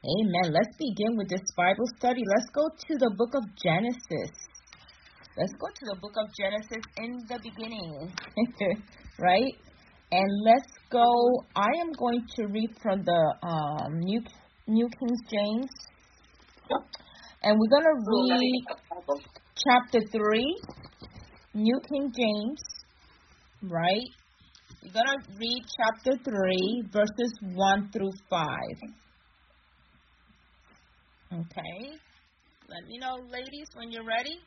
Amen. Let's begin with this Bible study. Let's go to the book of Genesis. Let's go to the book of Genesis in the beginning, right? And let's go. I am going to read from the New King James. And we're going to read chapter 3, New King James, right? We're going to read chapter 3, verses 1 through 5. Okay. Let me know, ladies, when you're ready.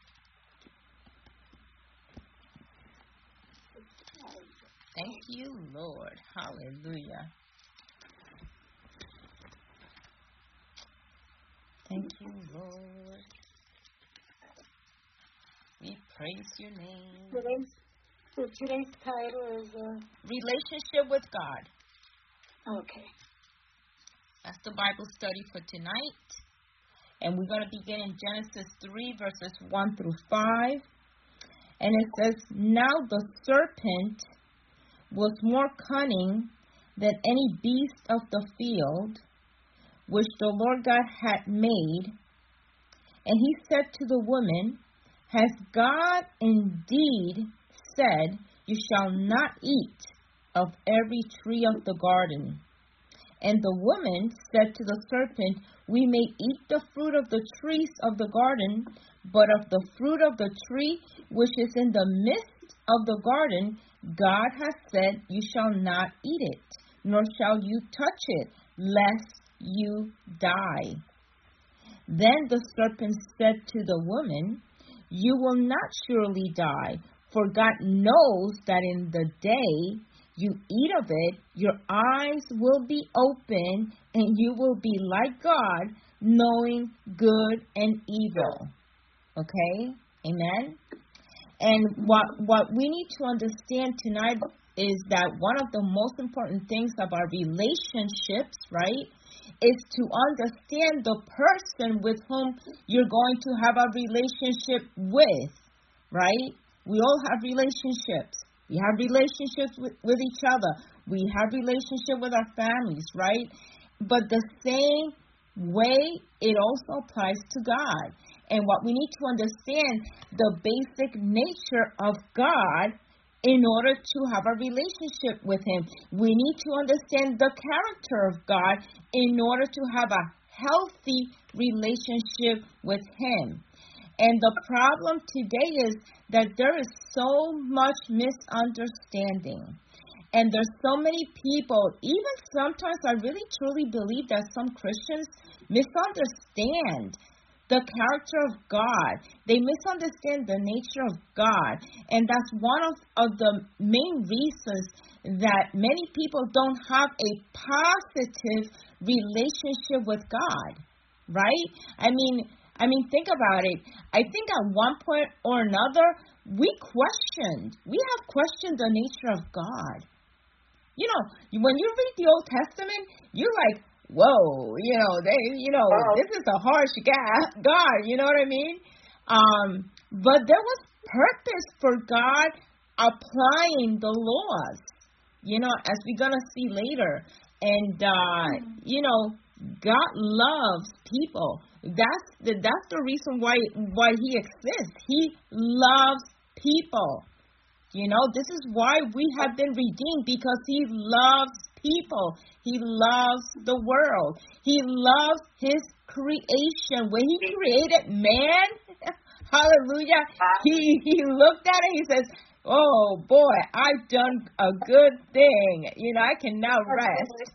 Thank you, Lord. Hallelujah. Thank you, Lord. We praise your name. Today's title is Relationship with God. Okay. That's the Bible study for tonight. And we're going to begin in Genesis 3, verses 1 through 5. And it says, Now the serpent was more cunning than any beast of the field, which the Lord God had made. And he said to the woman, Has God indeed said, You shall not eat of every tree of the garden? And the woman said to the serpent, We may eat the fruit of the trees of the garden, but of the fruit of the tree which is in the midst of the garden, God has said, You shall not eat it, nor shall you touch it, lest you die. Then the serpent said to the woman, You will not surely die, for God knows that in the day you eat of it, your eyes will be open, and you will be like God, knowing good and evil. Okay? Amen? And what we need to understand tonight is that one of the most important things about relationships, right, is to understand the person with whom you're going to have a relationship with, right? We all have relationships. We have relationships with each other. We have relationship with our families, right? But the same way, it also applies to God. And what we need to understand, the basic nature of God in order to have a relationship with Him. We need to understand the character of God in order to have a healthy relationship with Him. And the problem today is that there is so much misunderstanding. And there's so many people, even sometimes I really truly believe that some Christians misunderstand the character of God. They misunderstand the nature of God. And that's one of the main reasons that many people don't have a positive relationship with God, right? I mean, think about it. I think at one point or another, we have questioned the nature of God. You know, when you read the Old Testament, you're like, whoa, this is a harsh God, you know what I mean? But there was purpose for God applying the laws, as we're going to see later. And, God loves people. That's the reason why He exists. He loves people. This is why we have been redeemed, because He loves people. He loves the world. He loves His creation. When He created man, hallelujah, He looked at it, He says, oh boy, I've done a good thing. I can now rest,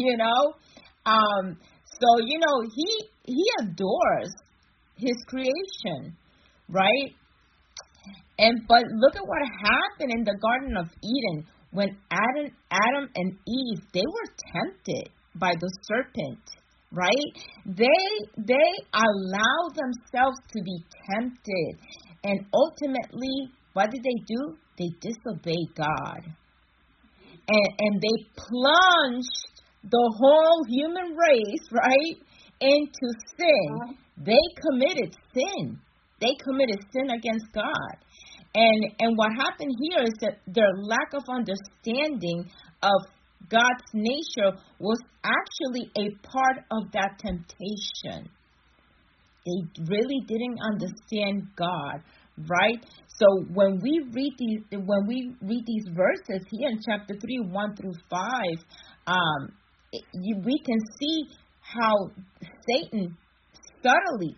So, he adores His creation, right? But look at what happened in the Garden of Eden when Adam and Eve, they were tempted by the serpent, right? They allow themselves to be tempted. And ultimately, what did they do? They disobeyed God. And they plunged the whole human race, right, into sin. They committed sin. They committed sin against God. And what happened here is that their lack of understanding of God's nature was actually a part of that temptation. They really didn't understand God, right? So when we read these verses here in chapter 3, 1 through 5, we can see how Satan subtly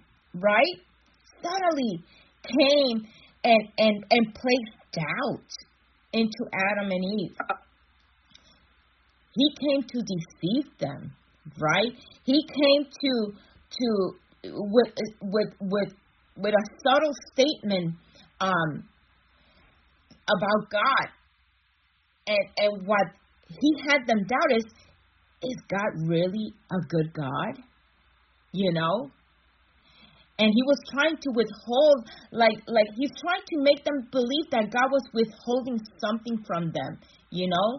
came and placed doubt into Adam and Eve. He came to deceive them, right? He came with a subtle statement about God, and what he had them doubt is God really a good God? You know? And he was trying to withhold, like he's trying to make them believe that God was withholding something from them, you know?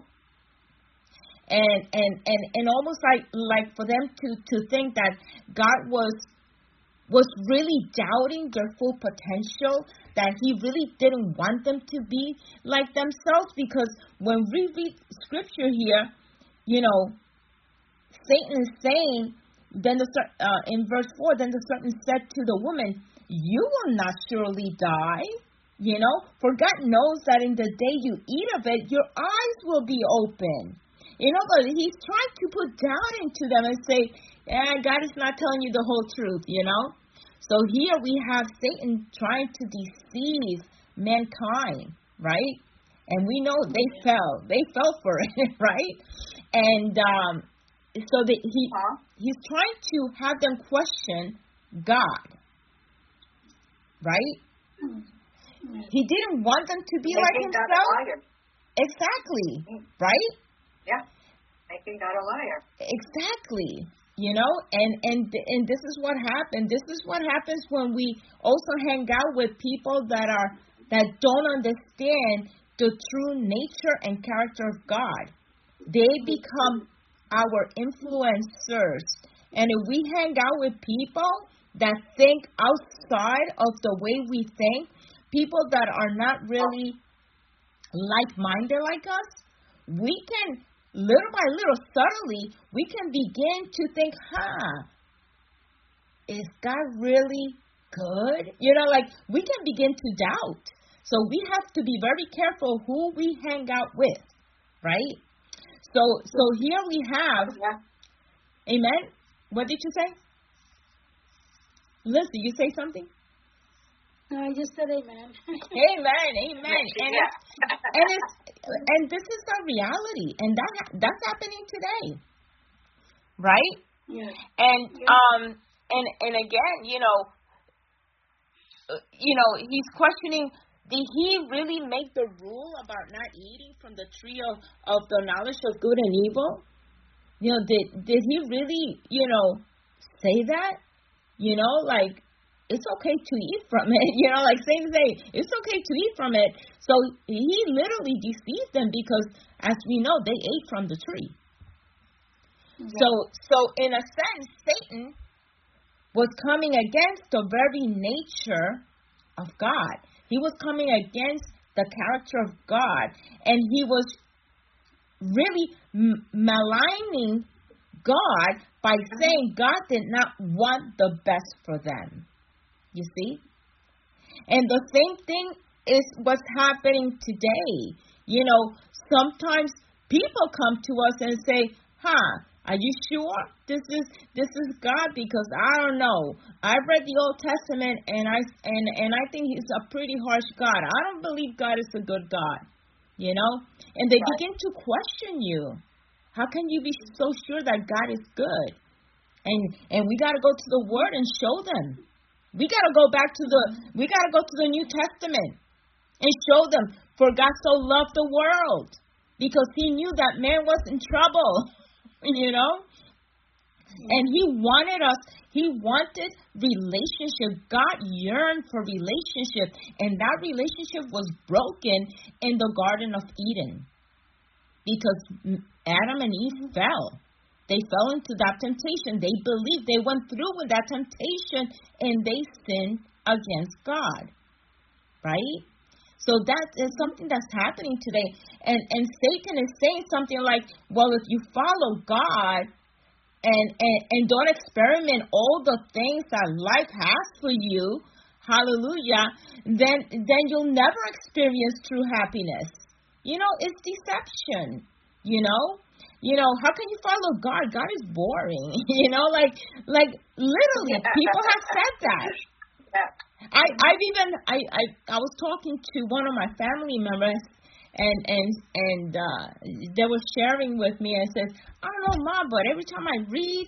And almost like for them to think that God was really doubting their full potential, that he really didn't want them to be like themselves. Because when we read scripture here, you know, Satan is saying, then in verse 4, then the serpent said to the woman, you will not surely die, you know, for God knows that in the day you eat of it, your eyes will be open. You know, but he's trying to put doubt into them and say, God is not telling you the whole truth, you know. So here we have Satan trying to deceive mankind, right? And we know they fell. They fell for it, right? And so he's trying to have them question God, right? He didn't want them to be like himself. Exactly, right? Yeah, making God a liar. Exactly. You know, and this is what happened. This is what happens when we also hang out with people that don't understand the true nature and character of God. They become our influencers. And if we hang out with people that think outside of the way we think, people that are not really like-minded like us, we can, little by little, subtly, we can begin to think, is God really good? You know, like, we can begin to doubt. So we have to be very careful who we hang out with, right? So here we have, amen? What did you say? Liz, did you say something? No, I just said amen. Amen. And this is the reality, and that's happening today, right? Yeah. And again, you know, he's questioning. Did he really make the rule about not eating from the tree of the knowledge of good and evil? You know, did he really, you know, say that? You know, like, it's okay to eat from it. You know, like Satan say, it's okay to eat from it. So he literally deceived them because, as we know, they ate from the tree. Yeah. So in a sense, Satan was coming against the very nature of God. He was coming against the character of God, and he was really maligning God by saying God did not want the best for them. You see? And the same thing is what's happening today. You know, sometimes people come to us and say, are you sure this is God? Because I don't know. I've read the Old Testament and I think he's a pretty harsh God. I don't believe God is a good God. You know? And they begin to question you. How can you be so sure that God is good? And we got to go to the Word and show them. We got to go to the New Testament and show them, for God so loved the world, because he knew that man was in trouble, you know? And he wanted relationship. God yearned for relationship, and that relationship was broken in the Garden of Eden because Adam and Eve fell. They fell into that temptation. They believed, they went through with that temptation, and they sinned against God, right? So that is something that's happening today. And Satan is saying something like, well, if you follow God and don't experiment all the things that life has for you, hallelujah, then you'll never experience true happiness. It's deception, how can you follow God? God is boring, like literally, people have said that. Yeah. I was talking to one of my family members, and they were sharing with me and says, I don't know, Mom, but every time I read,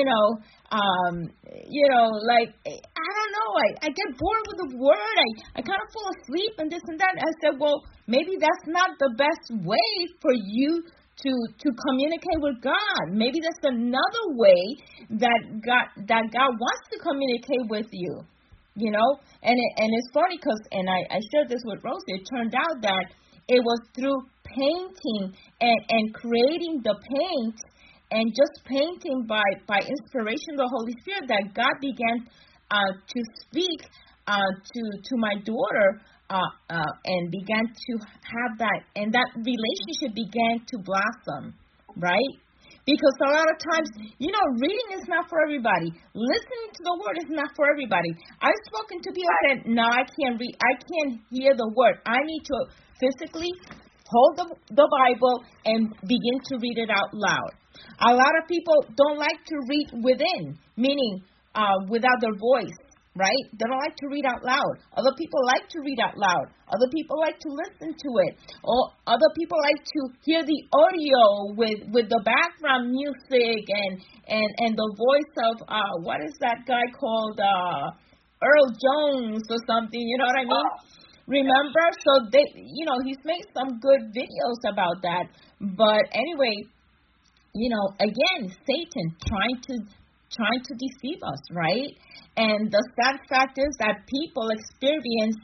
like I don't know, I get bored with the word. I kind of fall asleep and this and that. I said, well, maybe that's not the best way for you to communicate with God. Maybe that's another way that God wants to communicate with you. And it's funny because, and I shared this with Rosie, it turned out that it was through painting and creating the paint and just painting by inspiration of the Holy Spirit that God began to speak to my daughter and began to have that, and that relationship began to blossom, right? Because a lot of times, reading is not for everybody. Listening to the word is not for everybody. I've spoken to people who said, no, I can't read. I can't hear the word. I need to physically hold the Bible and begin to read it out loud. A lot of people don't like to read within, meaning without their voice, right? They don't like to read out loud. Other people like to read out loud. Other people like to listen to it. Or other people like to hear the audio with the background music and the voice of, what is that guy called, Earl Jones or something, you know what I mean? Remember? So he's made some good videos about that. But anyway, again, Satan trying to deceive us, right? And the sad fact is that people experience,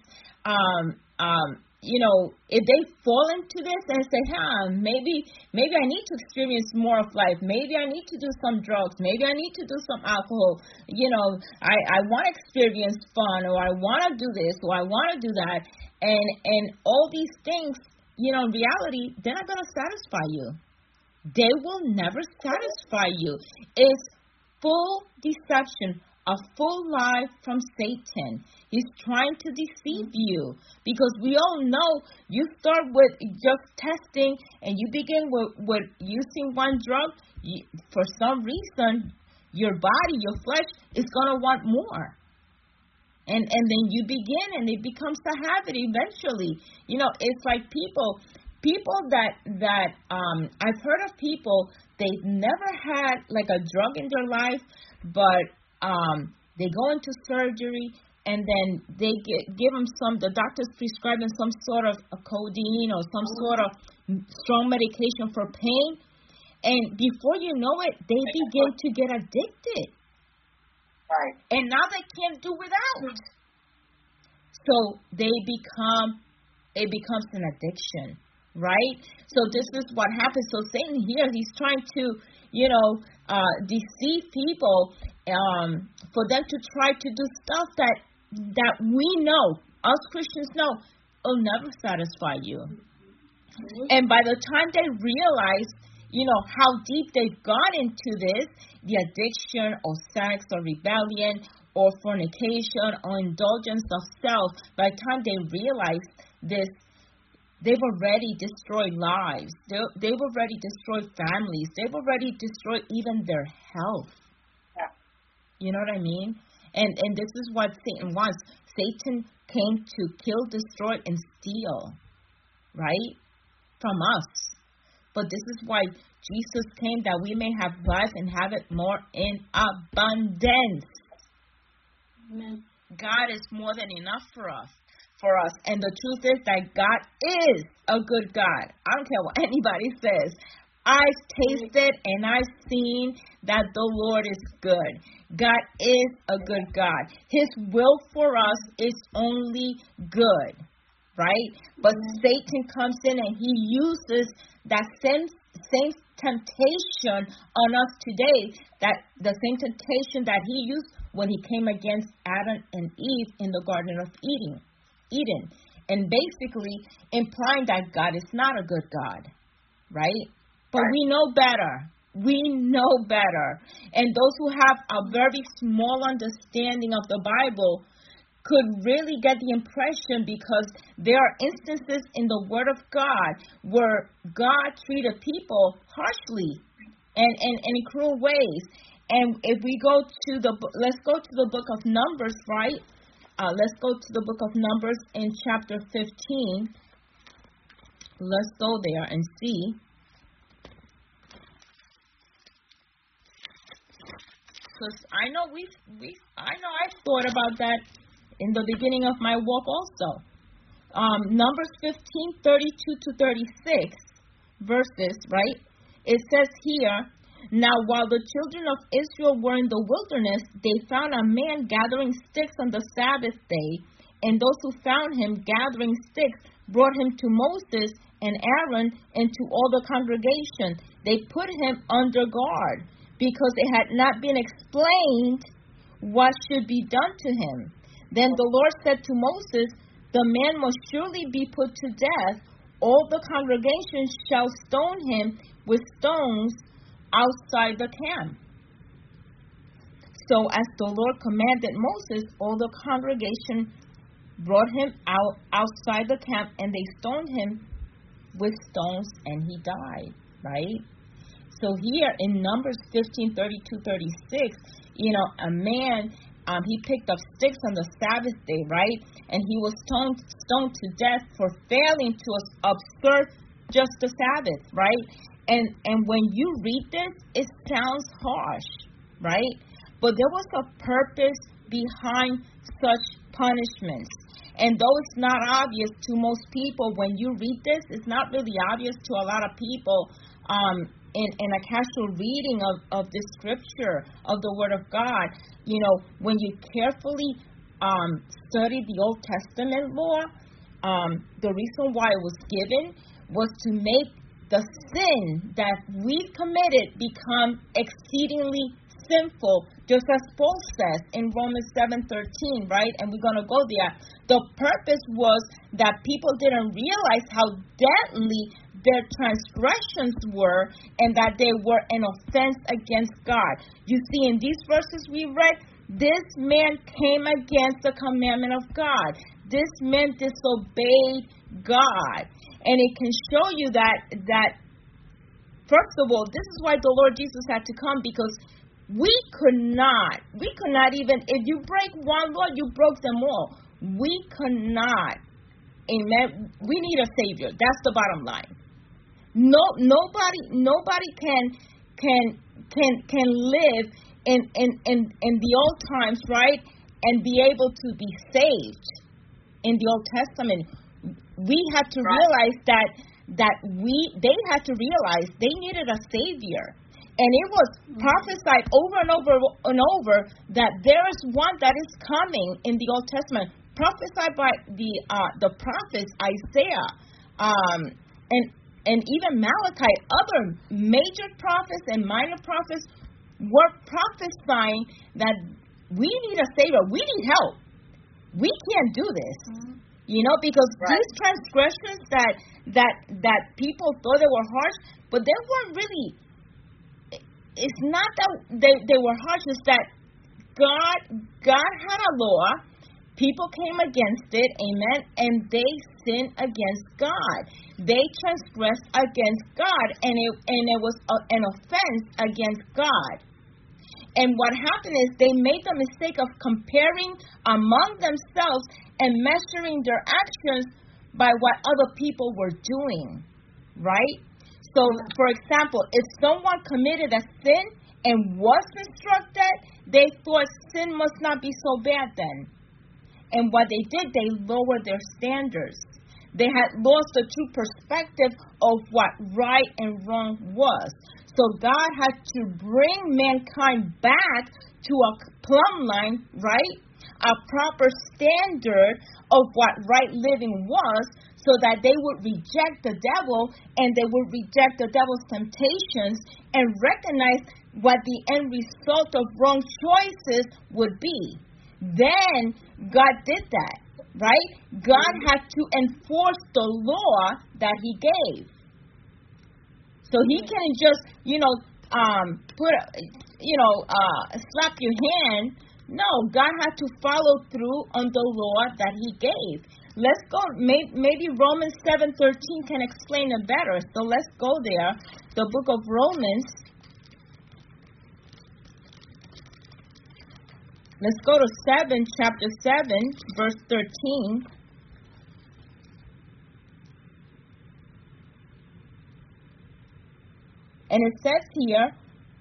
if they fall into this and say, maybe I need to experience more of life. Maybe I need to do some drugs. Maybe I need to do some alcohol. I want to experience fun, or I want to do this, or I want to do that. And all these things, in reality, they're not going to satisfy you. They will never satisfy you. It's full deception, a full lie from Satan. He's trying to deceive you, because we all know you start with just testing and you begin with using one drug. For some reason, your body, your flesh is going to want more. And then you begin, and it becomes a habit eventually. It's like people that I've heard of people, they've never had like a drug in their life, but they go into surgery, and then they give them the doctors prescribe them some sort of a codeine or some sort of strong medication for pain, and before you know it, they begin to get addicted. Right. And now they can't do without. So it becomes an addiction, right? So this is what happens. So Satan here, he's trying to, deceive people for them to try to do stuff that we know, us Christians know, will never satisfy you. And by the time they realize, how deep they've got into this, the addiction or sex or rebellion or fornication or indulgence of self, by the time they realize this, they've already destroyed lives. They've already destroyed families. They've already destroyed even their health. Yeah. You know what I mean? And this is what Satan wants. Satan came to kill, destroy, and steal, right? From us. But this is why Jesus came, that we may have life and have it more in abundance. Amen. God is more than enough for us. And the truth is that God is a good God. I don't care what anybody says. I've tasted and I've seen that the Lord is good. God is a good God. His will for us is only good, right? But Satan comes in and he uses that same temptation on us today, that the same temptation that he used when he came against Adam and Eve in the Garden of Eden. and basically implying that God is not a good God, right? But we know better. We know better. And those who have a very small understanding of the Bible could really get the impression, because there are instances in the Word of God where God treated people harshly and in cruel ways. And if we go to let's go to the book of Numbers, right? Let's go to the book of Numbers in chapter 15. Let's go there and see. Because I know I've thought about that in the beginning of my walk also. Numbers 15:32 to 36 verses, right? It says here, now while the children of Israel were in the wilderness, they found a man gathering sticks on the Sabbath day, and those who found him gathering sticks brought him to Moses and Aaron and to all the congregation. They put him under guard, because it had not been explained what should be done to him. Then the Lord said to Moses, the man must surely be put to death. All the congregation shall stone him with stones outside the camp. So as the Lord commanded Moses, all the congregation brought him out outside the camp, and they stoned him with stones, and he died, right? So here in Numbers 15:32-36, a man, he picked up sticks on the Sabbath day, right? And he was stoned to death for failing to observe just the Sabbath, right? And when you read this, it sounds harsh, right? But there was a purpose behind such punishments. And though it's not obvious to most people, when you read this, it's not really obvious to a lot of people in a casual reading of the scripture, of the Word of God. When you carefully study the Old Testament law, the reason why it was given was to make the sin that we committed become exceedingly sinful, just as Paul says in Romans 7:13, right? And we're going to go there. The purpose was that people didn't realize how deadly their transgressions were, and that they were an offense against God. You see, in these verses we read, this man came against the commandment of God. This man disobeyed God. And it can show you that first of all, this is why the Lord Jesus had to come, because we could not even, if you break one law, you broke them all. We could not. Amen. We need a Savior. That's the bottom line. Nobody can live in the old times, right, and be able to be saved in the Old Testament. We had to realize that they had to realize they needed a Savior. And it was prophesied over and over and over that there is one that is coming in the Old Testament, prophesied by the prophets Isaiah, and even Malachi. Other major prophets and minor prophets were prophesying that we need a Savior. We need help. We can't do this. Because these transgressions that people thought they were harsh, but they weren't really. It's not that they were harsh. It's that God had a law. People came against it, amen, and they sinned against God. They transgressed against God, and it was an offense against God. And what happened is they made the mistake of comparing among themselves and measuring their actions by what other people were doing, right? So, for example, if someone committed a sin and wasn't struck dead, they thought sin must not be so bad then. And what they did, they lowered their standards. They had lost the true perspective of what right and wrong was. So God had to bring mankind back to a plumb line, right? A proper standard of what right living was, so that they would reject the devil, and they would reject the devil's temptations and recognize what the end result of wrong choices would be. Then God did that. right? God had to enforce the law that he gave. So he can't just, slap your hand. No, God had to follow through on the law that he gave. Let's go, maybe Romans 7:13 can explain it better. So let's go there. The book of Romans. Let's go to chapter 7, verse 13. And it says here,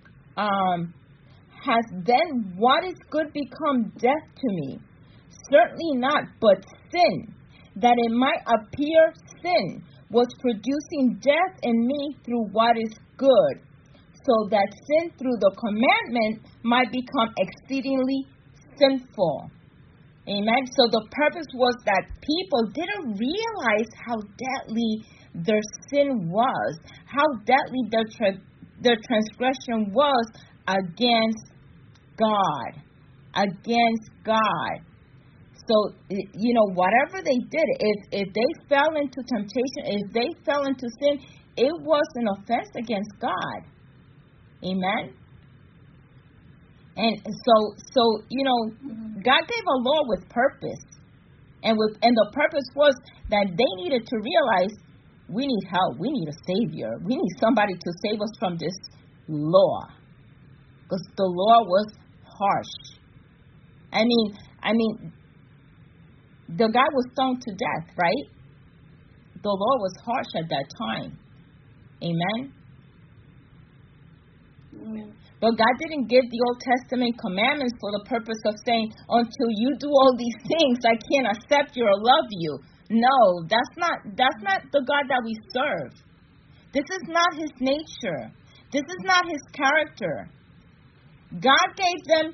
has then what is good become death to me? Certainly not, but sin, that it might appear sin was producing death in me through what is good, so that sin through the commandment might become exceedingly sinful. Amen. So the purpose was that people didn't realize how deadly their sin was, how deadly their transgression was against God. Against God. So, whatever they did, if they fell into temptation, if they fell into sin, it was an offense against God. Amen. And so God gave a law with purpose, and the purpose was that they needed to realize we need help, we need a savior, we need somebody to save us from this law, because the law was harsh. I mean, the guy was stoned to death, right? The law was harsh at that time. Amen. Amen. But God didn't give the Old Testament commandments for the purpose of saying, until you do all these things, I can't accept you or love you. No, that's not the God that we serve. This is not his nature. This is not his character. God gave them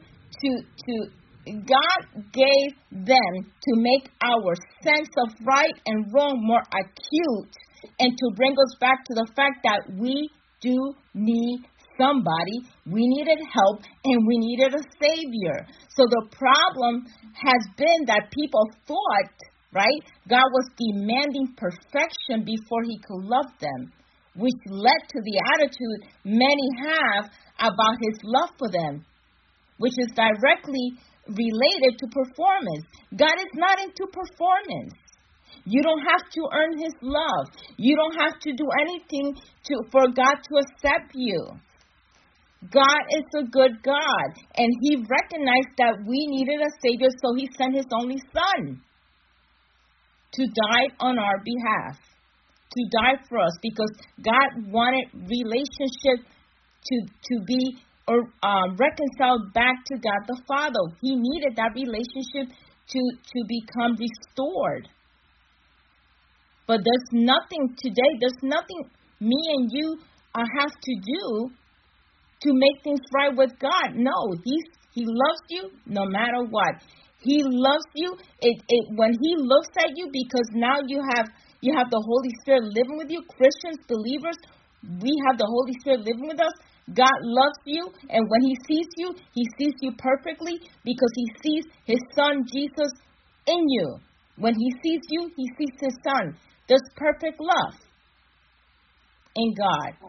to make our sense of right and wrong more acute, and to bring us back to the fact that we do need somebody, we needed help, and we needed a savior. So the problem has been that people thought, right, God was demanding perfection before he could love them, which led to the attitude many have about his love for them, which is directly related to performance. God is not into performance. You don't have to earn his love. You don't have to do anything for God to accept you. God is a good God, and he recognized that we needed a savior, so he sent his only son to die on our behalf, to die for us, because God wanted relationship to be reconciled back to God the Father. He needed that relationship to become restored. But there's nothing me and you have to do to make things right with God. No, he loves you no matter what. He loves you. When he looks at you, because now you have the Holy Spirit living with you, Christians, believers, we have the Holy Spirit living with us. God loves you, and when he sees you perfectly, because he sees his son Jesus in you. When he sees you, he sees his son. There's perfect love in God.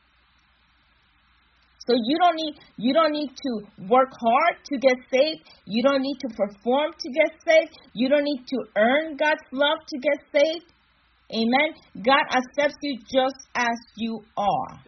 So you don't need to work hard to get saved. You don't need to perform to get saved. You don't need to earn God's love to get saved. Amen. God accepts you just as you are.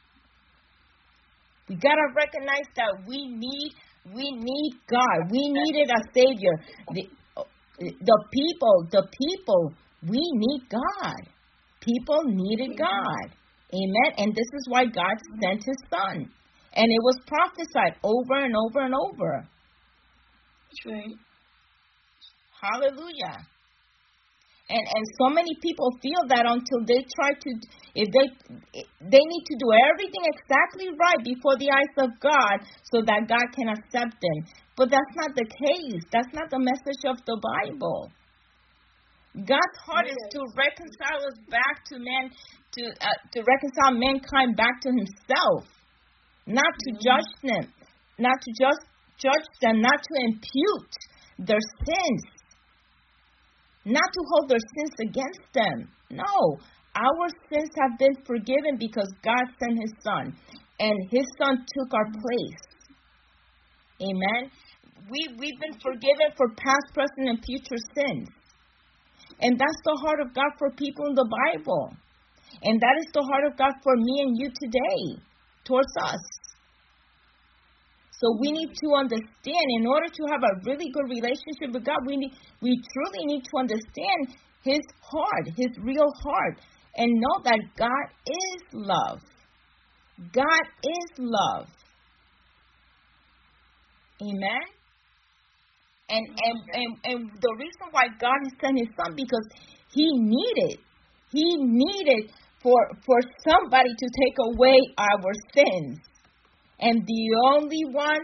We gotta recognize that we need God. We needed a savior. The people, we need God. People needed God. Amen. And this is why God sent his son. And it was prophesied over and over and over. That's right. Hallelujah. And so many people feel that until they try to, if they need to do everything exactly right before the eyes of God so that God can accept them. But that's not the case. That's not the message of the Bible. God's heart is to reconcile us back to man, to reconcile mankind back to himself, not to judge them, not to just judge them, not to impute their sins. not to hold their sins against them. No, our sins have been forgiven because God sent His Son, and His Son took our place. Amen. We've been forgiven for past, present, and future sins. And that's the heart of God for people in the Bible. And that is the heart of God for me and you today, towards us. So we need to understand, in order to have a really good relationship with God, we truly need to understand His heart, His real heart, and know that God is love. God is love. Amen? And the reason why God has sent His Son, because He needed for somebody to take away our sins. And the only one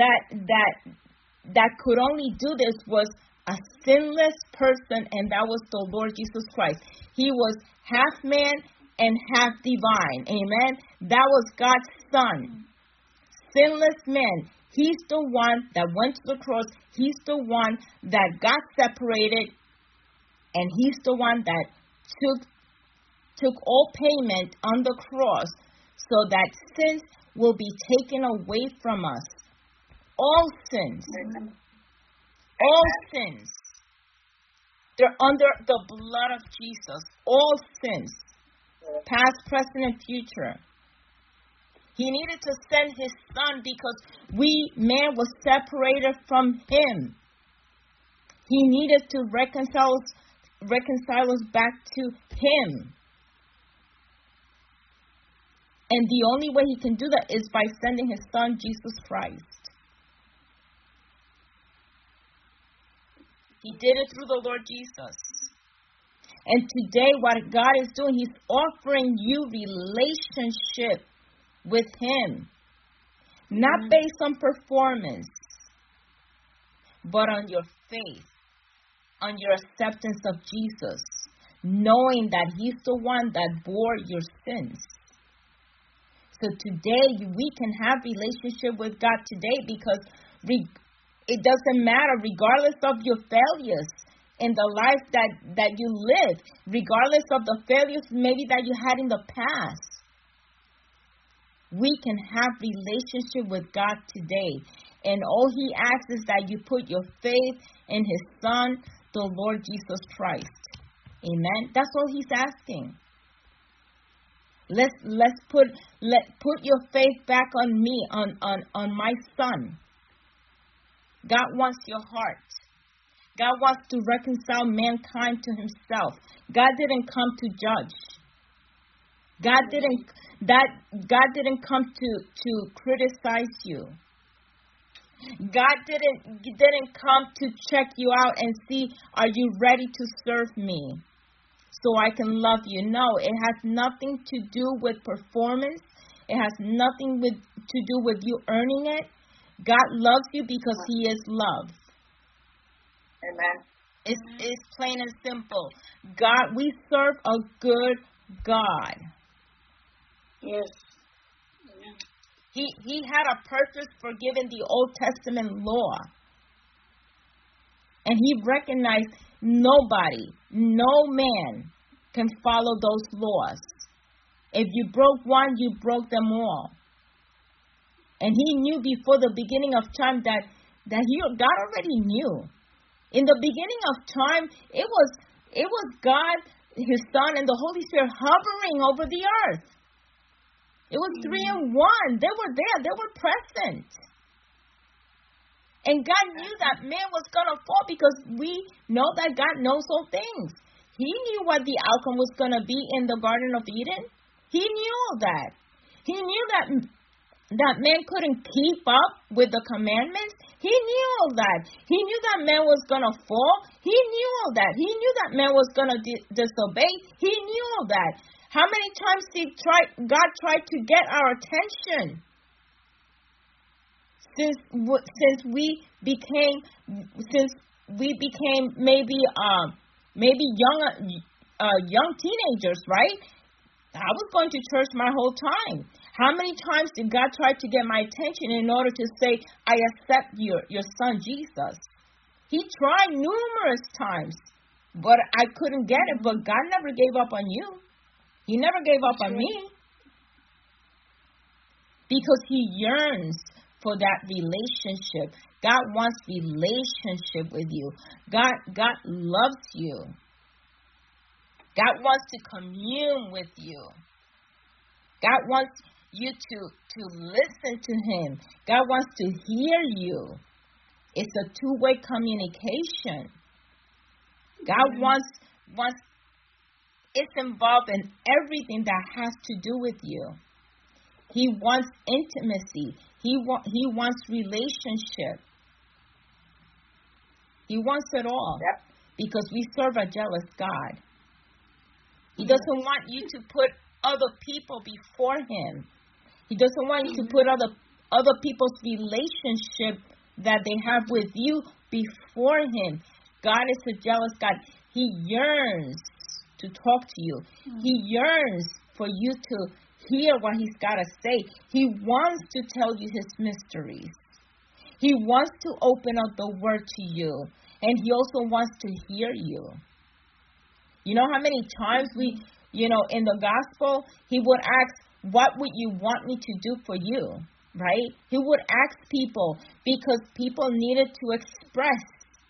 that could only do this was a sinless person, and that was the Lord Jesus Christ. He was half man and half divine. Amen? That was God's Son. Sinless man. He's the one that went to the cross. He's the one that got separated, and He's the one that took all payment on the cross so that sins will be taken away from us. All sins. Amen. All sins. They're under the blood of Jesus. All sins. Past, present, and future. He needed to send His Son because man was separated from Him. He needed to reconcile us back to Him. And the only way He can do that is by sending His Son, Jesus Christ. He did it through the Lord Jesus. And today what God is doing, He's offering you relationship with Him. Not based on performance, but on your faith, on your acceptance of Jesus, knowing that He's the one that bore your sins. So today we can have relationship with God today because it doesn't matter, regardless of your failures in the life that you live, regardless of the failures maybe that you had in the past. We can have relationship with God today. And all He asks is that you put your faith in His Son, the Lord Jesus Christ. Amen. That's all He's asking. Let's put your faith back on me, on my Son. God wants your heart. God wants to reconcile mankind to Himself. God didn't come to judge. God didn't come to criticize you. God didn't come to check you out and see, are you ready to serve me so I can love you? No, it has nothing to do with performance. It has nothing to do with you earning it. God loves you because He is love. Amen. It's plain and simple. God, we serve a good God. Yes. He had a purpose for giving the Old Testament law. And He recognized nobody, no man can follow those laws. If you broke one, you broke them all. And He knew before the beginning of time that God already knew. In the beginning of time, it was God, His Son, and the Holy Spirit hovering over the earth. It was 3 in 1. They were there. They were present. And God knew that man was going to fall because we know that God knows all things. He knew what the outcome was going to be in the Garden of Eden. He knew all that. He knew that man couldn't keep up with the commandments. He knew all that. He knew that man was going to fall. He knew all that. He knew that man was going to disobey. He knew all that. How many times God tried to get our attention? Since we became maybe young teenagers, right? I was going to church my whole time. How many times did God try to get my attention in order to say, I accept your Son Jesus? He tried numerous times. but I couldn't get it. But God never gave up on you. He never gave up on me. Because He yearns for that relationship. God wants relationship with you. God loves you. God wants to commune with you. God wants you to listen to Him. God wants to hear you. It's a two-way communication. God wants it's involved in everything that has to do with you. He wants intimacy. He wants relationship. He wants it all. Yep. Because we serve a jealous God. He doesn't want you to put other people before Him. He doesn't want you to put other people's relationship that they have with you before Him. God is a jealous God. He yearns to talk to you. He yearns for you to hear what He's got to say. He wants to tell you His mysteries. He wants to open up the Word to you. And He also wants to hear you. You know how many times in the gospel, He would ask, what would you want me to do for you? Right? He would ask people because people needed to express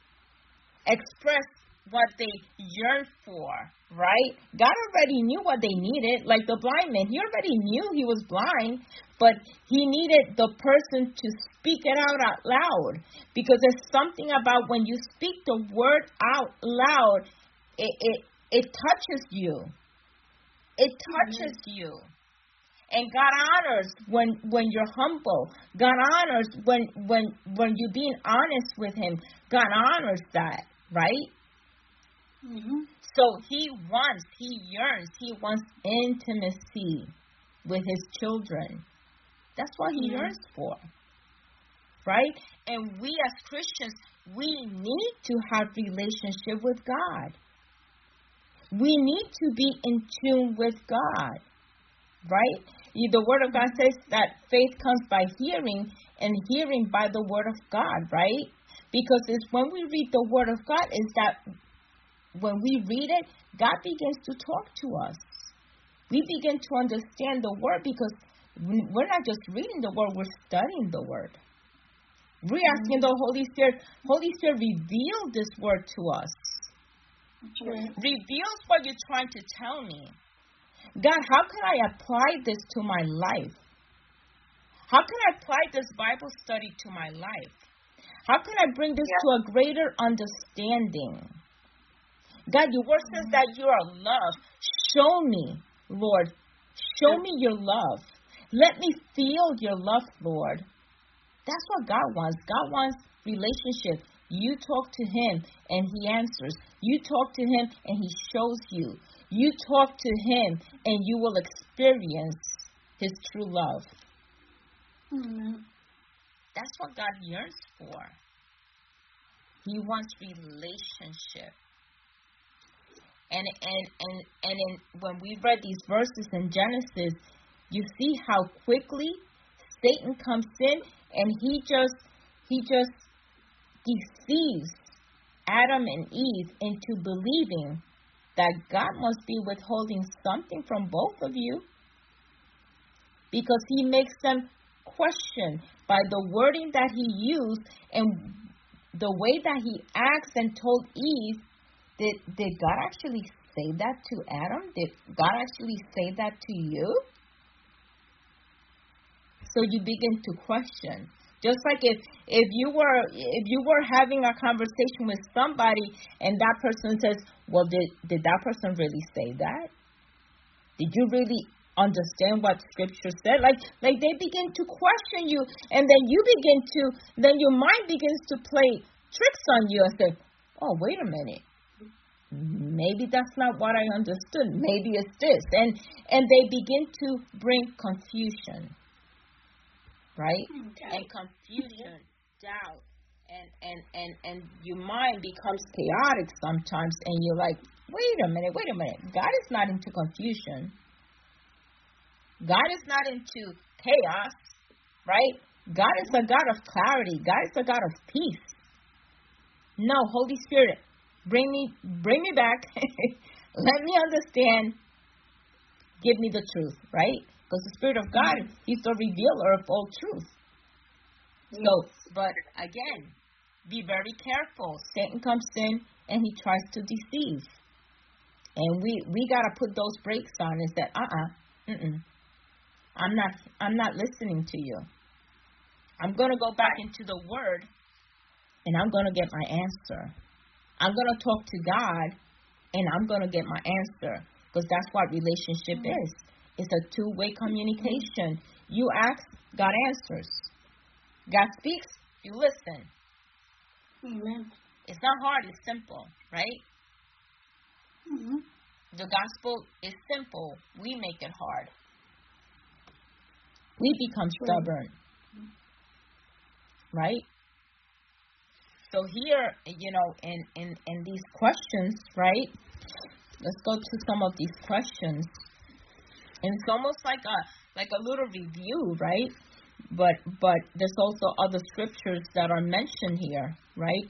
what they yearned for, right? God already knew what they needed, like the blind man. He already knew he was blind, but he needed the person to speak it out loud, because there's something about when you speak the word out loud, it touches you. It touches you. And God honors when you're humble. God honors when you're being honest with Him. God honors that, right? Mm-hmm. So He yearns, He wants intimacy with His children. That's what He yearns for, right? And we as Christians, we need to have relationship with God. We need to be in tune with God, right? The Word of God says that faith comes by hearing, and hearing by the Word of God, right? Because it's when we read the Word of God, is that when we read it, God begins to talk to us. We begin to understand the Word, because we're not just reading the Word, we're studying the Word. We're asking the Holy Spirit, reveal this Word to us. Right. Reveal what you're trying to tell me. God, how can I apply this to my life? How can I apply this Bible study to my life? How can I bring this to a greater understanding? God, your word says that you are love. Show me, Lord. Show me your love. Let me feel your love, Lord. That's what God wants. God wants relationship. You talk to Him and He answers. You talk to Him and He shows you. You talk to Him and you will experience His true love. Mm-hmm. That's what God yearns for. He wants relationship. And when we read these verses in Genesis, you see how quickly Satan comes in and he just deceives Adam and Eve into believing that God must be withholding something from both of you, because he makes them question by the wording that he used and the way that he asked and told Eve. Did God actually say that to Adam? Did God actually say that to you? So you begin to question. Just like if you were having a conversation with somebody and that person says, well, did that person really say that? Did you really understand what Scripture said? Like they begin to question you, and then your mind begins to play tricks on you and say, oh, wait a minute. Maybe that's not what I understood. Maybe it's this. And they begin to bring confusion. Right? Okay. And confusion, doubt, and your mind becomes chaotic sometimes, and you're like, wait a minute. God is not into confusion. God is not into chaos, right? God is a God of clarity. God is a God of peace. No, Holy Spirit, Bring me back. Let me understand. Give me the truth, right? Because the Spirit of God, He's the revealer of all truth. So, but again, be very careful. Satan comes in and he tries to deceive. And we got to put those brakes on and say, I'm not listening to you. I'm going to go back into the Word and I'm going to get my answer. I'm going to talk to God and I'm going to get my answer. Because that's what relationship is. It's a two-way communication. You ask, God answers. God speaks, you listen. Amen. It's not hard, it's simple, right? Mm-hmm. The gospel is simple. We make it hard. We become stubborn. Right? So here, in these questions, right? Let's go to some of these questions. And it's almost like a little review, right? But there's also other scriptures that are mentioned here, right?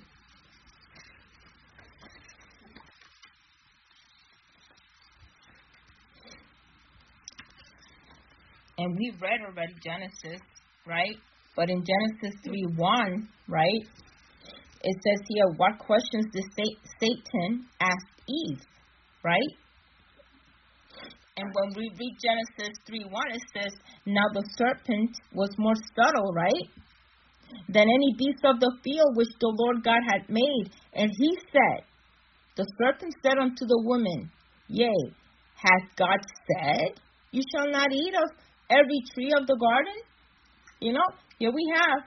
And we read already Genesis, right? But in Genesis 3:1, right? It says here, what questions did Satan ask Eve, right? And when we read Genesis 3:1, it says, now the serpent was more subtle, right, than any beast of the field which the Lord God had made. And he said, the serpent said unto the woman, yea, hath God said, you shall not eat of every tree of the garden? Here we have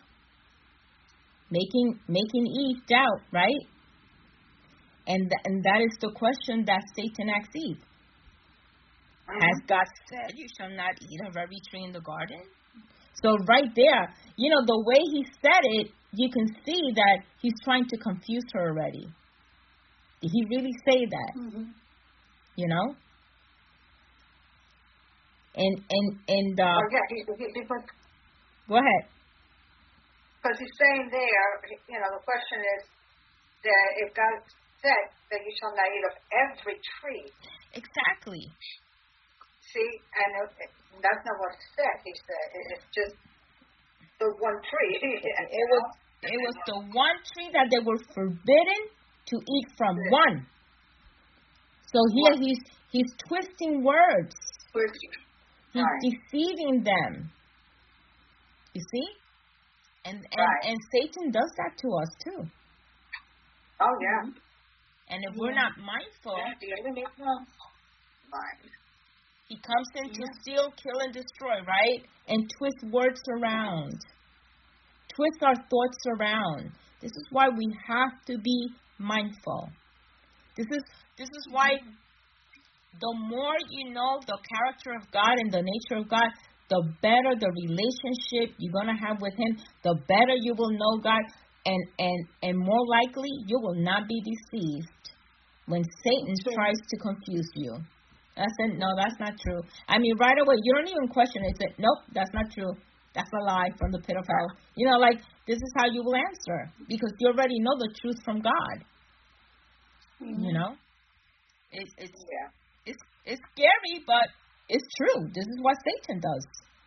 making Eve doubt, right? And that is the question that Satan asked Eve. Has God said you shall not eat of every tree in the garden? So right there, the way he said it, you can see that he's trying to confuse her already. Did he really say that? Mm-hmm. Go ahead. Because he's saying there, the question is that if God said that you shall not eat of every tree. Exactly. See, and that's not what it said. He said it's just the one tree. It was the one tree that they were forbidden to eat from. One. So here he's twisting words. He's deceiving them. You see? And Satan does that to us too. Oh yeah. And if we're not mindful, he comes in to steal, kill, and destroy, right? And twist words around. Twist our thoughts around. This is why we have to be mindful. This is why the more you know the character of God and the nature of God, the better the relationship you're going to have with Him, the better you will know God, and more likely you will not be deceived when Satan tries to confuse you. I said, no, that's not true. I mean, right away, you don't even question it. Say, nope, that's not true. That's a lie from the pit of hell. This is how you will answer, because you already know the truth from God. Mm-hmm. It's scary, but it's true. This is what Satan does.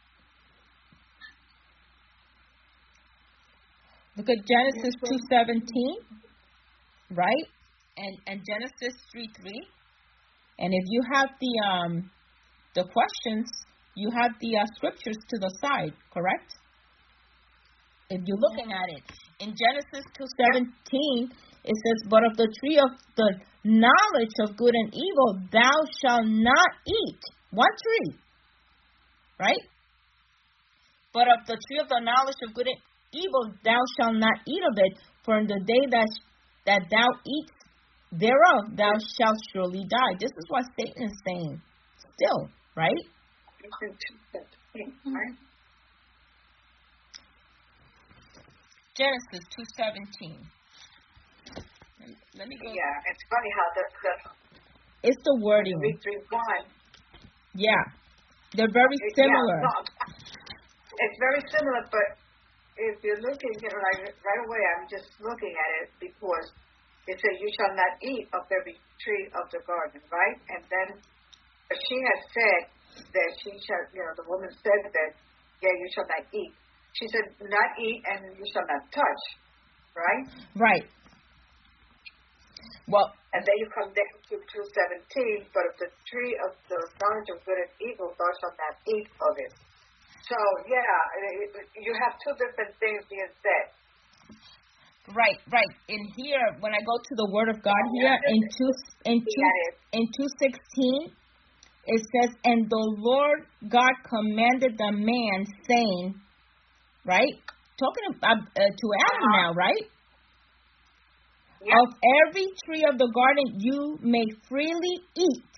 Look at Genesis 2:17, right? And Genesis 3:3. And if you have the questions, you have the scriptures to the side, correct? If you're looking at it. In Genesis 2:17, it says, but of the tree of the knowledge of good and evil, thou shalt not eat. One tree, right? But of the tree of the knowledge of good and evil, thou shalt not eat of it, for in the day that thou eat thereof, thou shalt surely die. This is what Satan is saying still, right? Genesis 2:17. Let me go. Yeah, it's funny how it's the wording. Yeah, they're very similar. Yeah, no, it's very similar, but if you're looking, right away, I'm just looking at it because it said, you shall not eat of every tree of the garden, right? And then she has said that she shall, the woman said that, yeah, you shall not eat. She said, not eat and you shall not touch, right? Right. Well, and then you come down to 2:17, but of the tree of the knowledge of good and evil, thou shalt not eat of it. So, you have two different things being said. Right. In here, when I go to the Word of God here, in 2:16, it says, and the Lord God commanded the man, saying, right? Talking about to Adam now, right? Yep. Of every tree of the garden you may freely eat,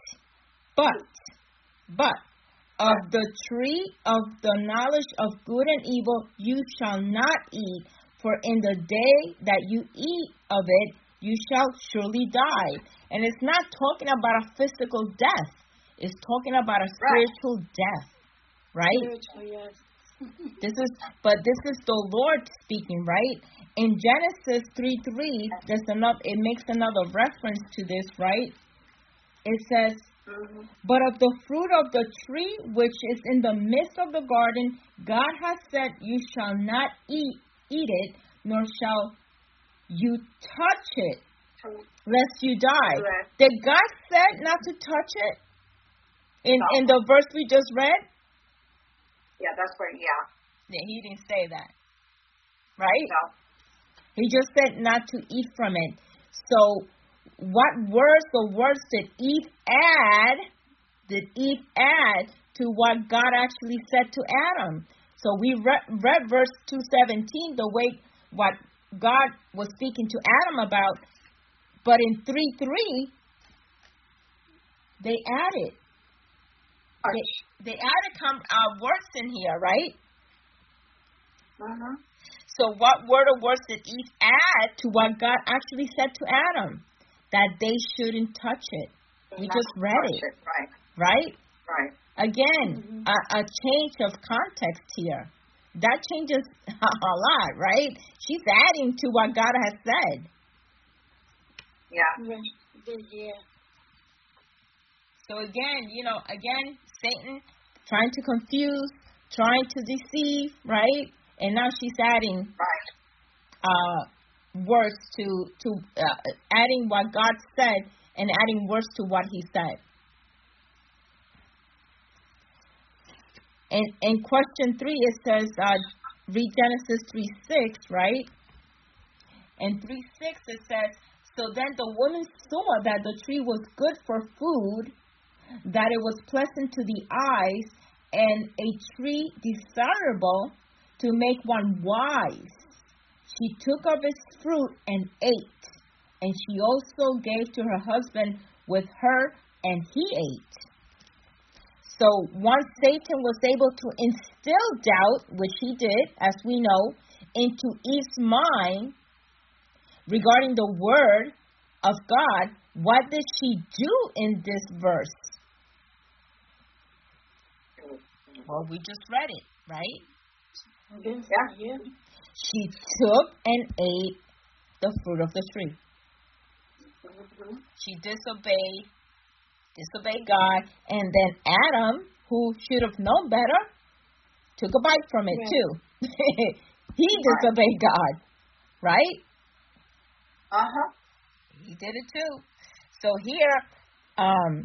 but of the tree of the knowledge of good and evil you shall not eat, for in the day that you eat of it, you shall surely die. And it's not talking about a physical death. It's talking about a spiritual death, right? Spiritual, yes. This is the Lord speaking, right? In Genesis 3:3, it makes another reference to this, right? It says, but of the fruit of the tree which is in the midst of the garden, God has said, you shall not eat it, nor shall you touch it, lest you die. Did God say not to touch it? In the verse we just read? Yeah, that's where, Yeah, he didn't say that. Right? No. He just said not to eat from it. So, what words did Eve add to what God actually said to Adam? So, we read verse 2:17, the way what God was speaking to Adam about. But in 3:3, they added. They added words in here, right? So what word or words did Eve add to what God actually said to Adam? That they shouldn't touch it. We just read it. Right? Again, a change of context here. That changes a lot, right? She's adding to what God has said. Yeah. So again, Satan trying to confuse, trying to deceive, right? And now she's adding words to adding what God said and adding words to what He said. In question 3, it says, read Genesis 3:6, right? In 3:6, it says, so then the woman saw that the tree was good for food, that it was pleasant to the eyes, and a tree desirable to make one wise. She took of its fruit and ate, and she also gave to her husband with her, and he ate. So once Satan was able to instill doubt, which he did, as we know, into Eve's mind regarding the word of God, what did she do in this verse? Well, we just read it, right? Yeah. She took and ate the fruit of the tree. She disobeyed God, and then Adam, who should have known better, took a bite from it too. He disobeyed God, right? He did it too. So here,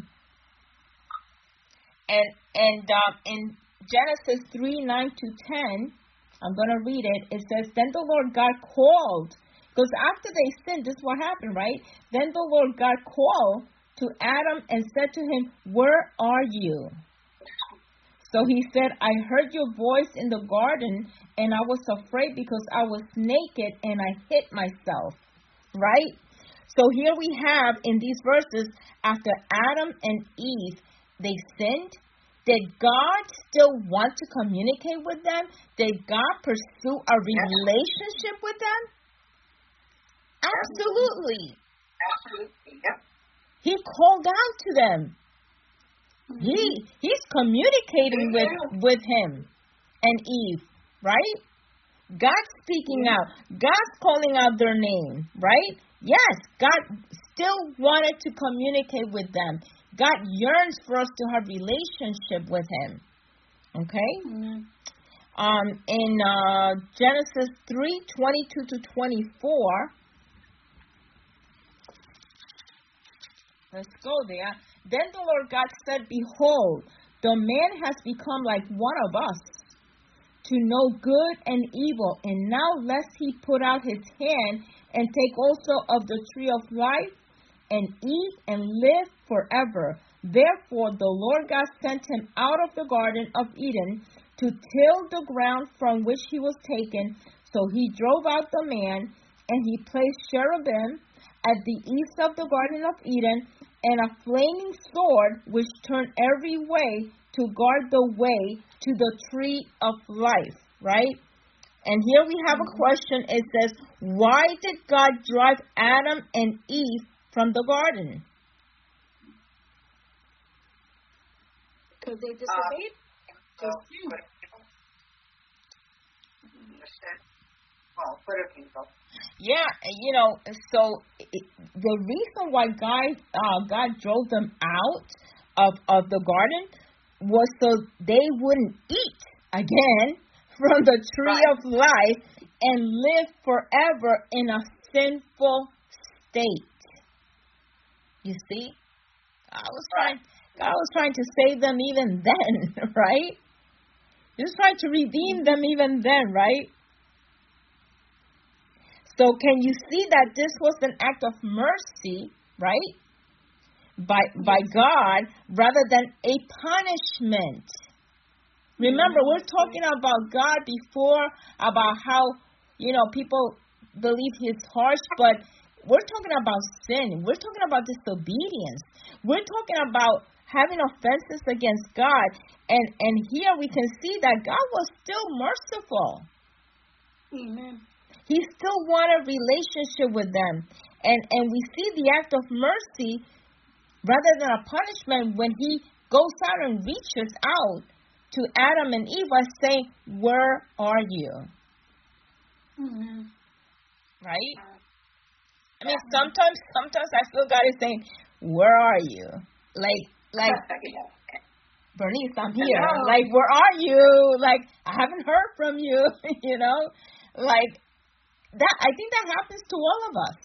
in Genesis 3:9-10, I'm going to read it. It says, then the Lord God called, because after they sinned, this is what happened, right? Then the Lord God called to Adam and said to him, where are you? So he said, I heard your voice in the garden, and I was afraid because I was naked and I hid myself, right? So here we have in these verses, after Adam and Eve, they sinned. Did God still want to communicate with them? Did God pursue a relationship with them? Absolutely. He called out to them. He's communicating with him and Eve, right? God's speaking out. God's calling out their name, right? Yes, God still wanted to communicate with them. God yearns for us to have relationship with Him. Okay? Amen. In Genesis 3:22 to 24, let's go there. Then the Lord God said, Behold, the man has become like one of us, to know good and evil. And now lest he put out his hand and take also of the tree of life and eat and live forever. Therefore the Lord God sent him out of the Garden of Eden to till the ground from which he was taken. So he drove out the man, and he placed cherubim at the east of the Garden of Eden, and a flaming sword which turned every way to guard the way to the tree of life, right? And here we have a question. It says, why did God drive Adam and Eve from the garden? Because they disobeyed. For the people. Yeah, so the reason why God drove them out of the garden was so they wouldn't eat again from the tree of life and live forever in a sinful state. You see? God was trying to save them even then, right? He was trying to redeem them even then, right? So can you see that this was an act of mercy, right? By God, rather than a punishment. Remember, we're talking about God before, about how, people believe He's harsh, but we're talking about sin. We're talking about disobedience. We're talking about having offenses against God. And here we can see that God was still merciful. Amen. He still wanted a relationship with them. And we see the act of mercy rather than a punishment when He goes out and reaches out to Adam and Eve by saying, where are you? Mm-hmm. Right? I mean, sometimes I feel God is saying, where are you? Like Bernice, I'm here. Hello. Like, where are you? Like, I haven't heard from you, Like, that, I think that happens to all of us,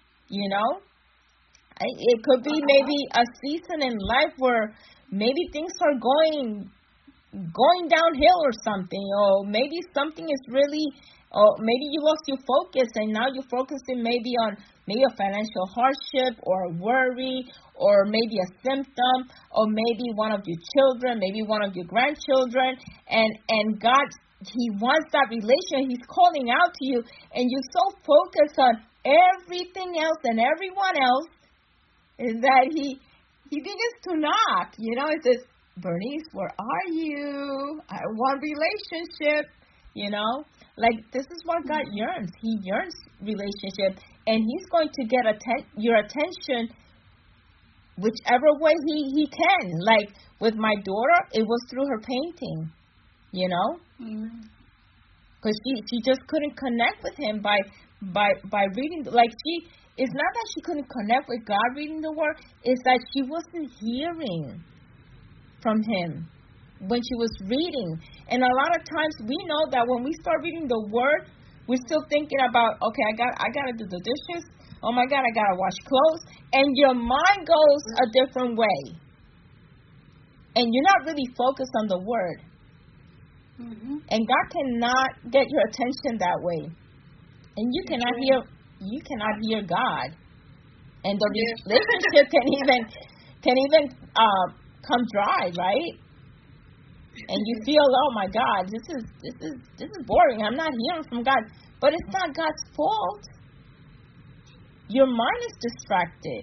It could be maybe a season in life where maybe things are going downhill or something, or maybe something is really, or maybe you lost your focus and now you're focusing maybe on a financial hardship or worry, or maybe a symptom, or maybe one of your children, maybe one of your grandchildren, and God, He wants that relation. He's calling out to you, and you're so focused on everything else and everyone else is that He begins to knock. It says, Bernice, where are you? I want relationship. Like, this is what God yearns. He yearns relationship, and He's going to get your attention whichever way He can. Like, with my daughter, it was through her painting, because she just couldn't connect with Him by reading. Like, it's not that she couldn't connect with God reading the Word, it's that she wasn't hearing from Him when she was reading. And a lot of times we know that when we start reading the Word, we're still thinking about, okay, I gotta do the dishes. Oh my God, I gotta wash clothes. And your mind goes a different way. And you're not really focused on the Word. Mm-hmm. And God cannot get your attention that way. And you cannot hear God. And the relationship can even come dry, right? And you feel, oh my God, this is boring. I'm not hearing from God. But it's not God's fault. Your mind is distracted.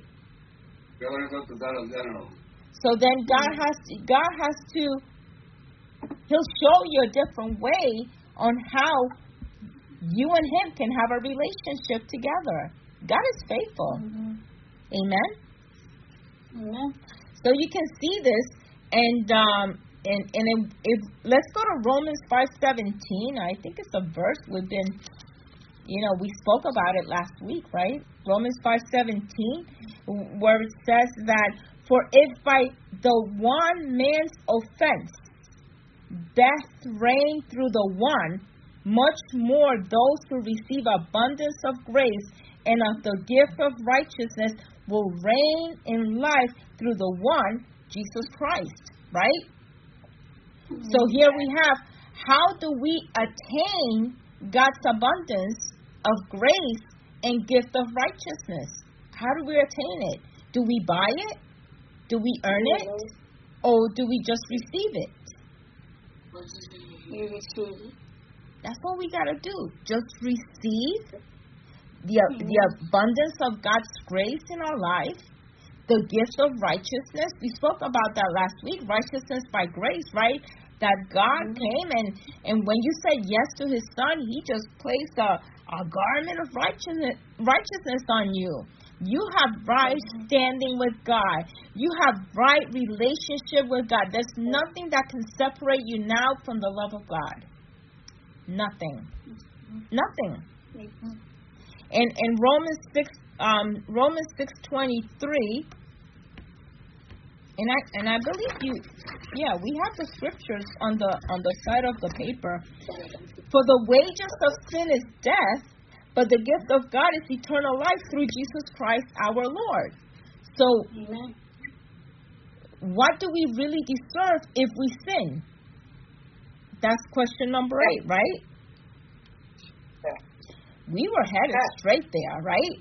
So then God has to, He'll show you a different way on how you and Him can have a relationship together. God is faithful. Mm-hmm. Amen? Amen. So you can see this, and if let's go to Romans 5:17. I think it's a verse we've been We spoke about it last week, right? Romans 5:17, where it says that, for if by the one man's offense death reigned through the one, much more those who receive abundance of grace and of the gift of righteousness will reign in life through the one, Jesus Christ, right? So here we have, how do we attain God's abundance of grace and gift of righteousness? How do we attain it? Do we buy it? Do we earn it? Or do we just receive it? You receive it. That's what we got to do. Just receive the abundance of God's grace in our life, the gift of righteousness. We spoke about that last week, righteousness by grace, right? That God came and when you said yes to His Son, He just placed a garment of righteousness on you. You have right standing with God. You have right relationship with God. There's nothing that can separate you now from the love of God. Nothing. Nothing. And Romans 6:23, and I believe we have the scriptures on the side of the paper. For the wages of sin is death, but the gift of God is eternal life through Jesus Christ our Lord. So, Amen. What do we really deserve if we sin? That's question number 8, right? We were headed straight there, right?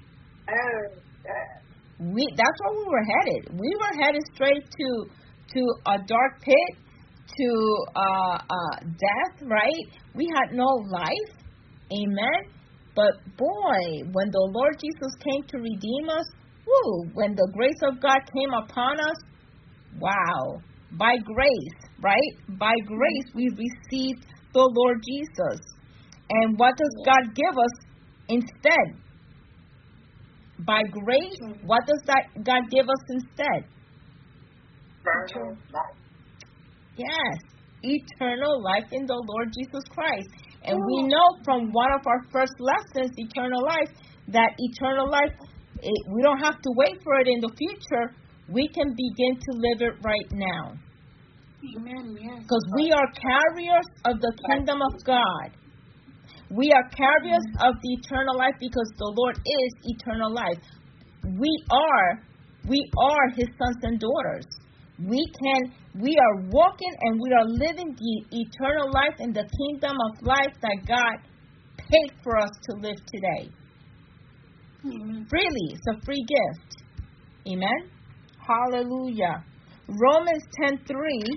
That's where we were headed. We were headed straight to a dark pit, to death, right? We had no life. Amen. But boy, when the Lord Jesus came to redeem us, when the grace of God came upon us, wow. By grace, right? By grace we received the Lord Jesus. And what does God give us instead? By grace, what does that God give us instead? Eternal life. Yes, eternal life in the Lord Jesus Christ. And we know from one of our first lessons, eternal life, that eternal life, we don't have to wait for it in the future. We can begin to live it right now. Amen, yes. Because we are carriers of the kingdom of God. We are carriers of the eternal life because the Lord is eternal life. We are His sons and daughters. We are walking and we are living the eternal life in the kingdom of life that God paid for us to live today. Freely. It's a free gift. Amen. Hallelujah. Romans 10:3.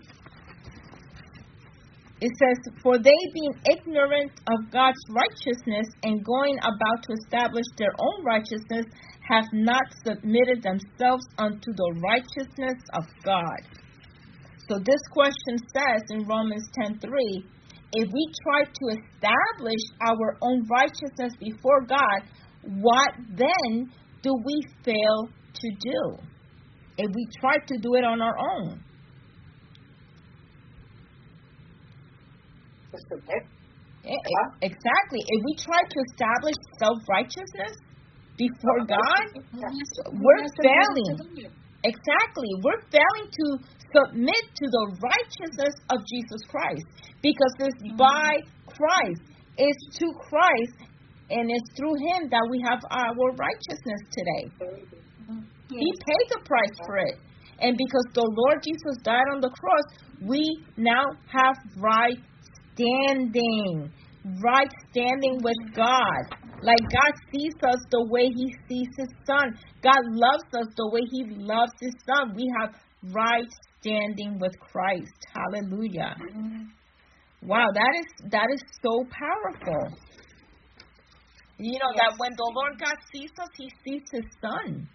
It says, for they being ignorant of God's righteousness and going about to establish their own righteousness, have not submitted themselves unto the righteousness of God. So this question says in Romans 10:3, if we try to establish our own righteousness before God, what then do we fail to do? If we try to do it on our own. Exactly. If we try to establish self-righteousness before God, we're failing. Exactly. We're failing to submit to the righteousness of Jesus Christ. Because it's by Christ. It's to Christ. And it's through Him that we have our righteousness today. He paid the price for it. And because the Lord Jesus died on the cross, we now have right standing with God. Like God sees us the way He sees His Son. God loves us the way He loves His Son. We have right standing with Christ. Hallelujah. Wow, that is so powerful. You know, that when the Lord God sees us, He sees His Son.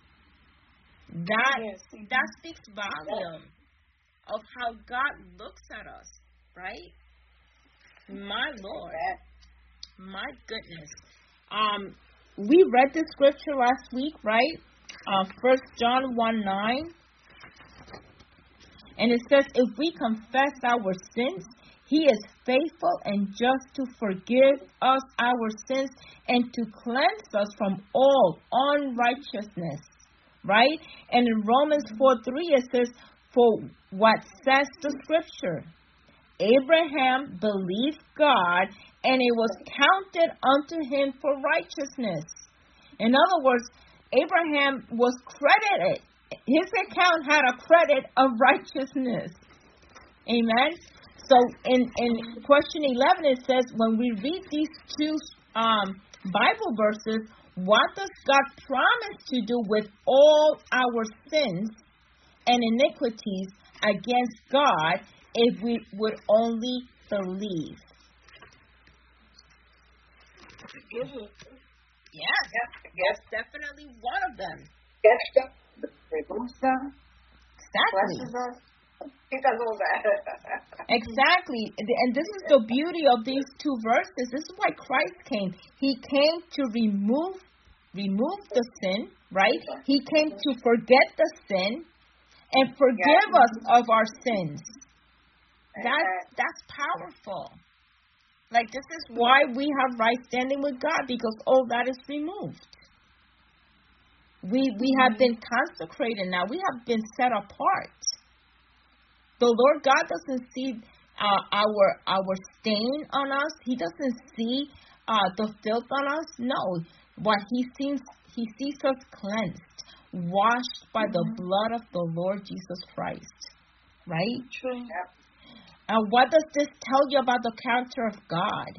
That speaks volume of how God looks at us, right? My Lord. My goodness. We read this scripture last week, right? 1 John 1:9. And it says, if we confess our sins, He is faithful and just to forgive us our sins and to cleanse us from all unrighteousness. Right? And in Romans 4:3 it says, for what says the scripture? Abraham believed God, and it was counted unto him for righteousness. In other words, Abraham was credited. His account had a credit of righteousness. Amen? So in question 11 it says, when we read these two Bible verses, what does God promise to do with all our sins and iniquities against God if we would only believe? Yes, that's definitely one of them. Exactly. Exactly. And this is the beauty of these two verses. This is why Christ came. He came to remove the sin, right? He came to forget the sin and forgive us of our sins. That's powerful. Like, this is why we have right standing with God, because all that is removed. We have been consecrated now. We have been set apart. The Lord God doesn't see our stain on us. He doesn't see the filth on us. No. What he sees us cleansed, washed by the blood of the Lord Jesus Christ. Right? True. And what does this tell you about the character of God?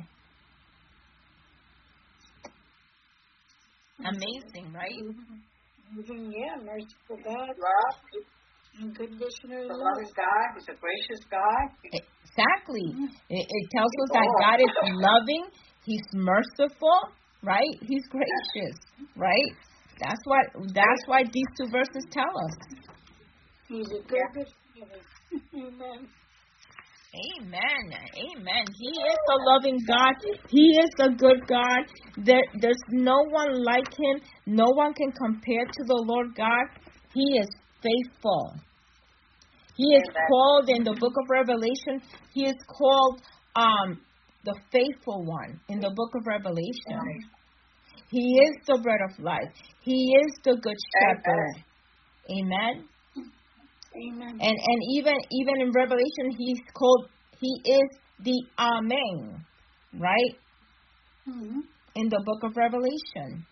Amazing, right? Yeah, merciful God. Love. Unconditional The love. loving God. He's a gracious God. Exactly. It tells us that God is loving. He's merciful, right? He's gracious, right? That's why these two verses tell us. He's a good Father. Amen. Amen. Amen. He is a loving God. He is a good God. There's no one like him. No one can compare to the Lord God. He is faithful. He is called in the book of Revelation. He is called the faithful one in the book of Revelation. He is the bread of life. He is the good shepherd. Amen. Amen. And even in Revelation, he is the Amen, right? Mm-hmm. In the book of Revelation.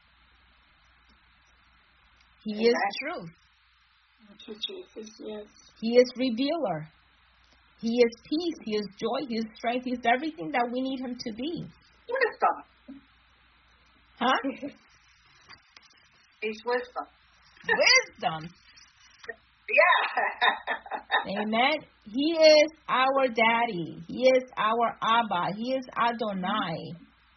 He is truth. Thank you, Jesus. Yes. He is revealer. He is peace. He is joy. He is strength. He is everything that we need him to be. Wisdom. Huh? He's wisdom. Wisdom. Yeah. Amen. He is our daddy. He is our Abba. He is Adonai.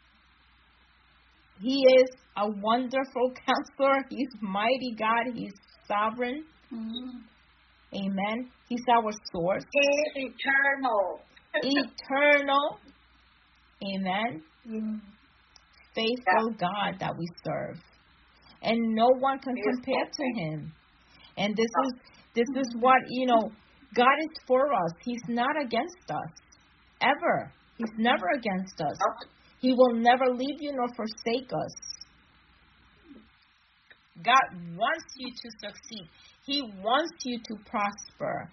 He is a wonderful counselor. He's mighty God. He's sovereign. Mm-hmm. Amen. He's our source. He's eternal. Eternal. Amen. Mm-hmm. Faithful God that we serve. And no one can compare to him. And this is what, God is for us. He's not against us. Ever. He's never against us. He will never leave you nor forsake us. God wants you to succeed. He wants you to prosper.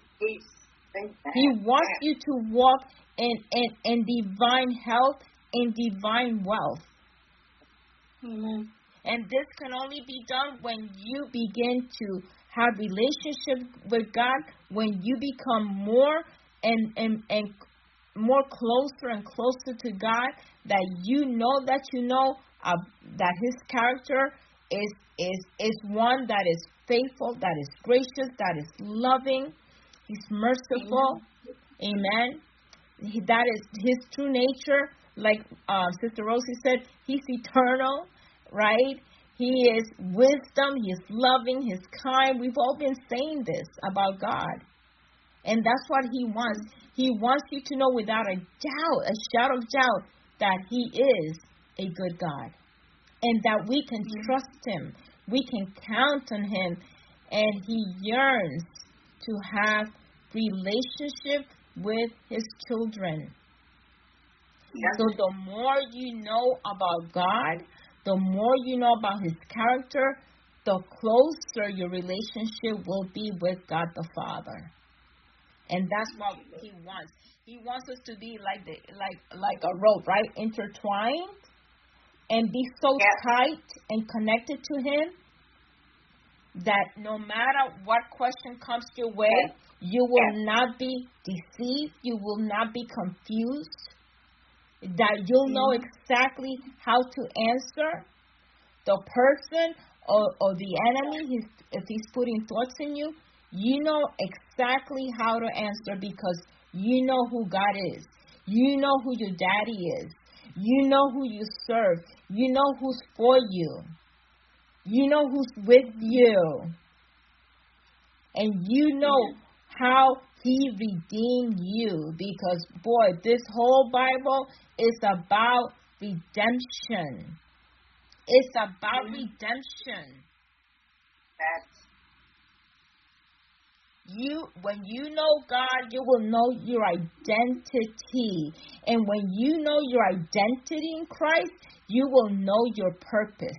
He wants you to walk in divine health, in divine wealth. Amen. And this can only be done when you begin to have relationship with God, when you become more and more closer and closer to God, that you know that that his character is one that is faithful, that is gracious, that is loving. He's merciful. Amen. That is his true nature. Like Sister Rosie said, he's eternal, right? He is wisdom. He is loving. He's kind. We've all been saying this about God. And that's what he wants. He wants you to know without a doubt, a shadow of doubt, that he is a good God. And that we can trust him. We can count on him. And he yearns to have relationship with his children. Yes. So the more you know about God, the more you know about his character, the closer your relationship will be with God the Father. And that's what he wants. He wants us to be like a rope, right? Intertwined and be so tight and connected to him that no matter what question comes your way, you will not be deceived, you will not be confused, that you'll know exactly how to answer the person or the enemy. If he's putting thoughts in you, you know exactly how to answer because you know who God is. You know who your daddy is. You know who you serve. You know who's for you. You know who's with you. And you know how he redeemed you. Because, boy, this whole Bible is about redemption. It's about redemption. When you know God, you will know your identity. And when you know your identity in Christ, you will know your purpose.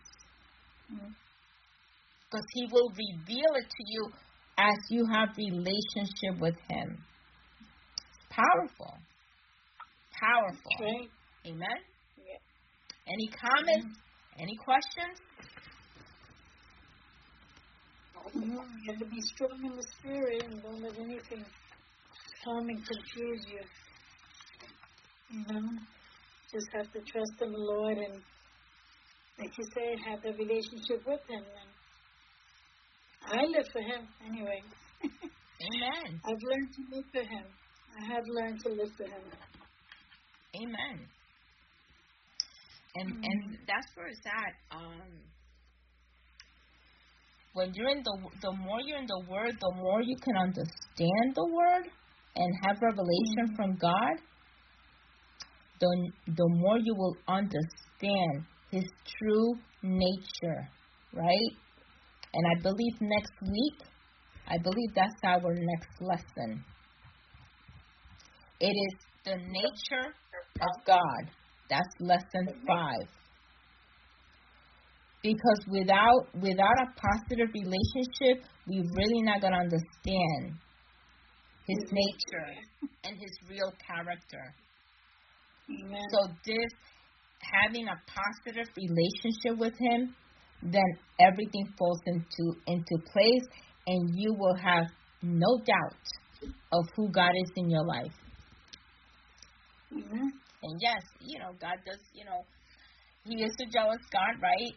Because he will reveal it to you as you have relationship with him. It's powerful. Powerful. Right. Amen? Yeah. Any comments? Any questions? You have to be strong in the spirit and don't let anything come and confuse you. Just have to trust in the Lord and, like you say, have a relationship with him. And I live for him anyway. Amen. I've learned to live for him. I have learned to live for him. Amen. And that's where it's at. When you're in the more you're in the Word, the more you can understand the Word and have revelation from God, the more you will understand his true nature, right? And I believe next week, that's our next lesson. It is the nature of God. That's lesson 5. Because without a positive relationship, we're really not going to understand his nature and his real character. Amen. So having a positive relationship with him, then everything falls into place, and you will have no doubt of who God is in your life. Amen. And yes, God does, he is a jealous God, right?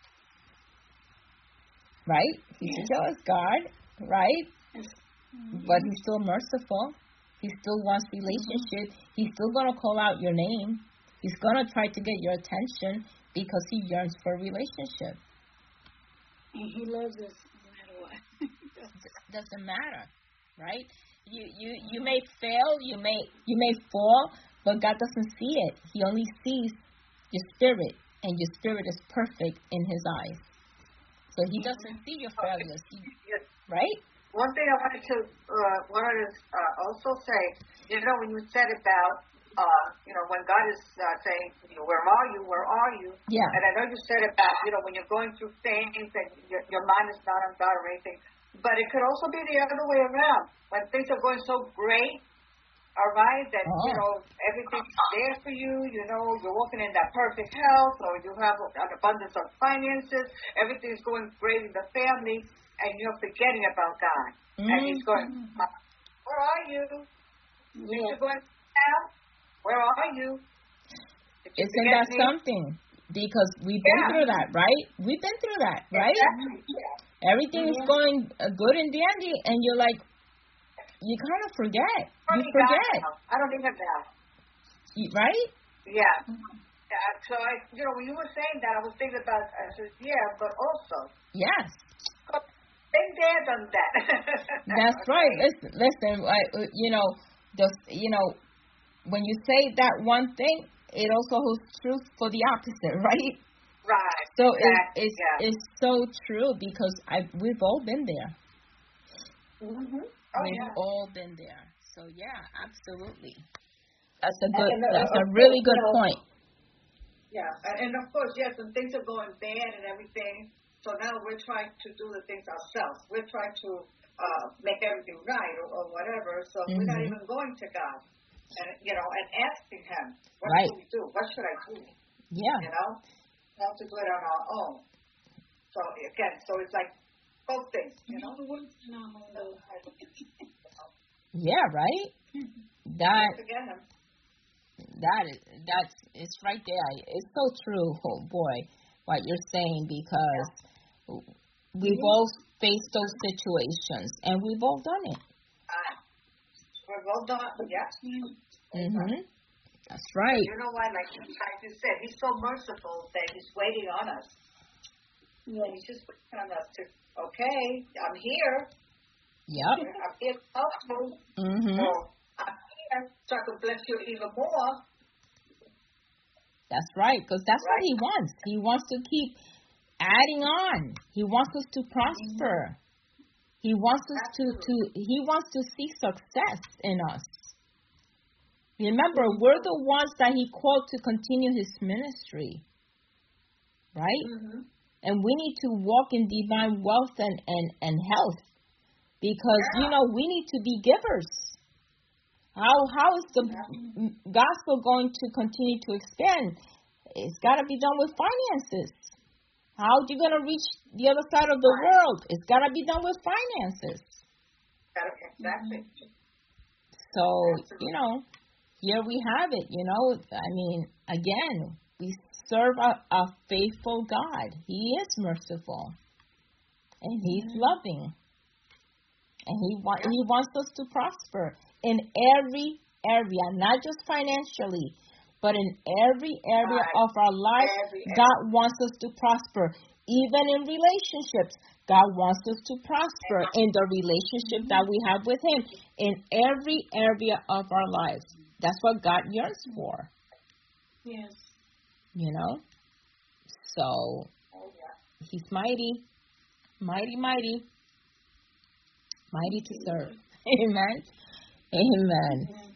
Right? He's a jealous God, right? But he's still merciful. He still wants relationship. He's still going to call out your name. He's going to try to get your attention because he yearns for a relationship. And he loves us no matter what. Doesn't matter, right? You may fail, you may fall, but God doesn't see it. He only sees your spirit, and your spirit is perfect in his eyes. So he doesn't see your failures, right? One thing I wanted to also say, when you said about, when God is saying, where are you? Where are you? Yeah. And I know you said about, when you're going through things and your mind is not on God or anything, but it could also be the other way around. When things are going so great, all right, that, everything's there for you, you're walking in that perfect health, or you have an abundance of finances, everything's going great in the family, and you're forgetting about God. And he's going, where are you? You're going down? Where are you? Isn't that something? Because we've been through that, right? We've been through that, right? Exactly. Yeah. Everything is going good in dandy, and you're like, you kind of forget. You forget. I don't even know. Right? Yeah. So, when you were saying that, I was thinking about, I said, but also. Yes. Been there, done that. That's right. Listen. When you say that one thing, it also holds true for the opposite, right? Right. So exactly. it's so true because we've all been there. Mm-hmm. We've all been there. So yeah, absolutely. That's a really good point. Yeah, and of course, yes, when things are going bad and everything, so now we're trying to do the things ourselves. We're trying to make everything right or whatever. So we're not even going to God, and and asking Him, what should we do? What should I do? Yeah. We have to do it on our own. So again, it's like both things. Yeah, right. It's right there. It's so true, oh boy, what you're saying, because we've all faced those situations and we've all done it. We've all done it, yes. That's right. You know what? Like you said, He's so merciful that He's waiting on us. Yeah. He's just waiting on us to, okay, I'm here. Yep. I'm here to help you. Or I'm here so I can bless you even more. That's right, because that's what He wants. He wants to keep adding on. He wants us to prosper. He wants us He wants to see success in us. Remember, we're the ones that He called to continue His ministry, right? And we need to walk in divine wealth and health, because we need to be givers. How is the gospel going to continue to expand? It's got to be done with finances. How are you going to reach the other side of the world? It's got to be done with finances. Exactly. So, here we have it, I mean, again, we serve a faithful God. He is merciful. And He's loving. And He wants us to prosper in every area, not just financially, but in every area of our life. God wants us to prosper. Even in relationships, God wants us to prosper in the relationship that we have with Him. In every area of our lives. That's what God yearns for. Yes. So, He's mighty. Mighty, mighty. Mighty to serve. Amen. Amen.